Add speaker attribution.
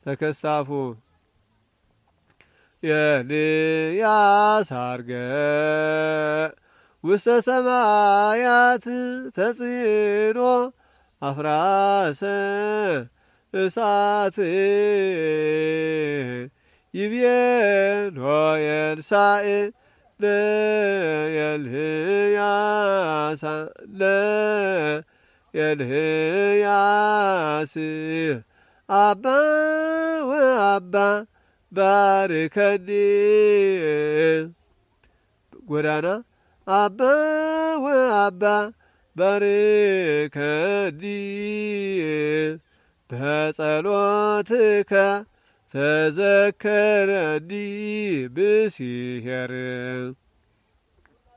Speaker 1: ተከስታፉ ኤልያስ ዐርገ ውስተ ሰማያት ተጽዕኖ አፍራሰ እሳት ይቤሎ ኤልሳዕ ለኤልያስ አባ ወአባ ባርከኒ ጎዳና አባ ወአባ ባርከኒ በጸሎትከ ተዘከረኒ ብሲሔር